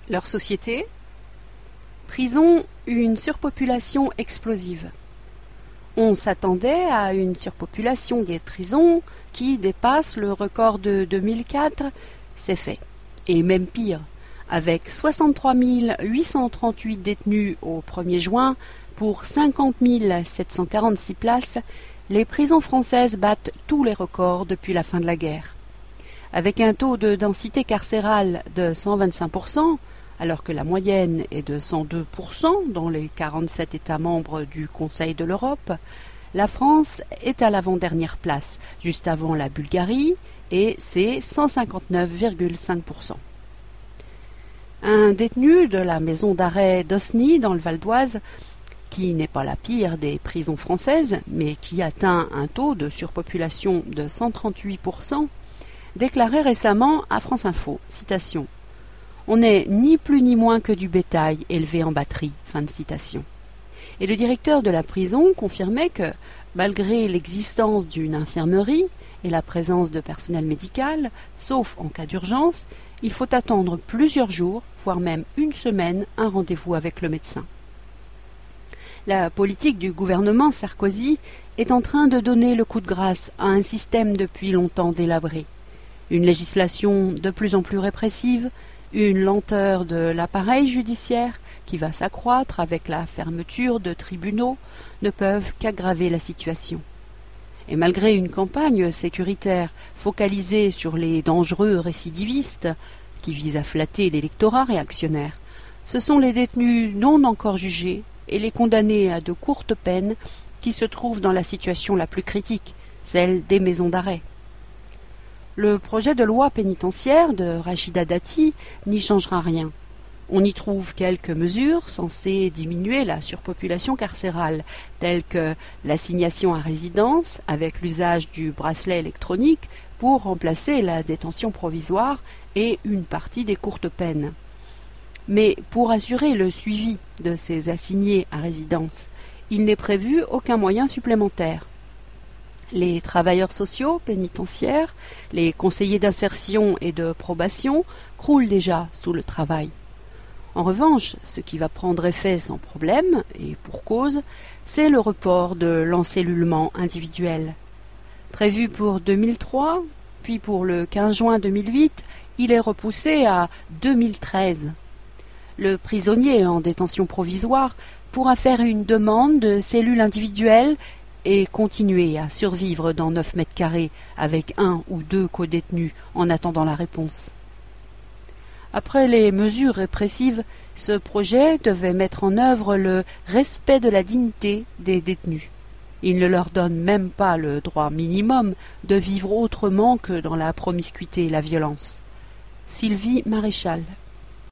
Leur société? Prison, une surpopulation explosive. On s'attendait à une surpopulation des prisons qui dépasse le record de 2004, c'est fait. Et même pire, avec 63 838 détenus au 1er juin pour 50 746 places, les prisons françaises battent tous les records depuis la fin de la guerre. Avec un taux de densité carcérale de 125%, alors que la moyenne est de 102% dans les 47 États membres du Conseil de l'Europe, la France est à l'avant-dernière place, juste avant la Bulgarie, et c'est 159,5%. Un détenu de la maison d'arrêt d'Osny, dans le Val d'Oise, qui n'est pas la pire des prisons françaises, mais qui atteint un taux de surpopulation de 138%, déclarait récemment à France Info, citation, « On n'est ni plus ni moins que du bétail élevé en batterie », fin de citation. Et le directeur de la prison confirmait que, malgré l'existence d'une infirmerie et la présence de personnel médical, sauf en cas d'urgence, il faut attendre plusieurs jours, voire même une semaine, un rendez-vous avec le médecin. La politique du gouvernement Sarkozy est en train de donner le coup de grâce à un système depuis longtemps délabré. Une législation de plus en plus répressive, une lenteur de l'appareil judiciaire qui va s'accroître avec la fermeture de tribunaux ne peuvent qu'aggraver la situation. Et malgré une campagne sécuritaire focalisée sur les dangereux récidivistes qui vise à flatter l'électorat réactionnaire, ce sont les détenus non encore jugés et les condamnés à de courtes peines qui se trouvent dans la situation la plus critique, celle des maisons d'arrêt. Le projet de loi pénitentiaire de Rachida Dati n'y changera rien. On y trouve quelques mesures censées diminuer la surpopulation carcérale, telles que l'assignation à résidence avec l'usage du bracelet électronique pour remplacer la détention provisoire et une partie des courtes peines. Mais pour assurer le suivi de ces assignés à résidence, il n'est prévu aucun moyen supplémentaire. Les travailleurs sociaux pénitentiaires, les conseillers d'insertion et de probation croulent déjà sous le travail. En revanche, ce qui va prendre effet sans problème, et pour cause, c'est le report de l'encellulement individuel. Prévu pour 2003, puis pour le 15 juin 2008, il est repoussé à 2013. Le prisonnier en détention provisoire pourra faire une demande de cellule individuelle et continuer à survivre dans 9 mètres carrés avec 1 ou 2 codétenus en attendant la réponse. Après les mesures répressives, ce projet devait mettre en œuvre le respect de la dignité des détenus. Il ne leur donne même pas le droit minimum de vivre autrement que dans la promiscuité et la violence. Sylvie Maréchal.